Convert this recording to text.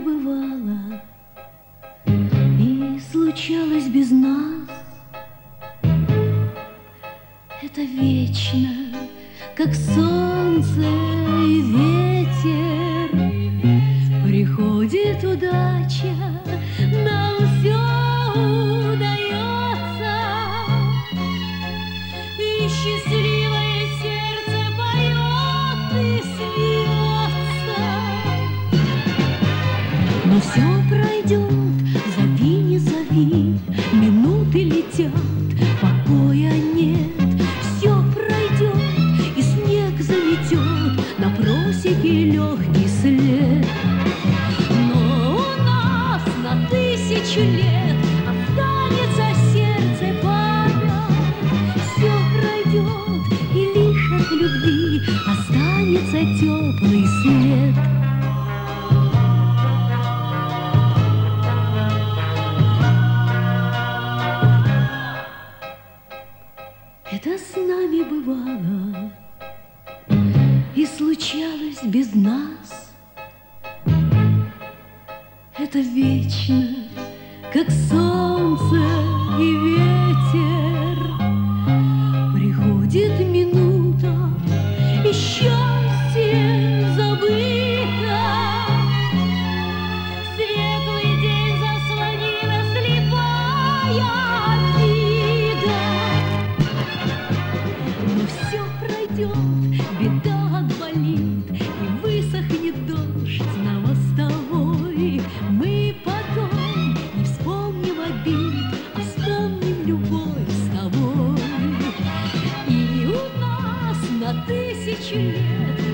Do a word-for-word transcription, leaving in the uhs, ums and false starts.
бывало и случалось без нас. Это вечно, как солнце и ветер. Приходит удача, нам все удается, и счастливое сердце поет и смеется. Но все пройдет, зови, не зови, минуты летят, покоя нет. Все пройдет, и снег заметет на просеке легкий след. Но у нас на тысячу лет останется сердце память. Все пройдет, и лишь от любви останется теплый след. Это с нами бывало и случалось без нас. Это вечно, как солнце и ветер. Приходит минута, и счастье забыто. Светлый день заслонила слепая обида. Но все пройдет, беда отболит, и высохнет дождь на мостовой. Мы потом не вспомним обид, а вспомним любовь с тобой. И у нас на тысячу лет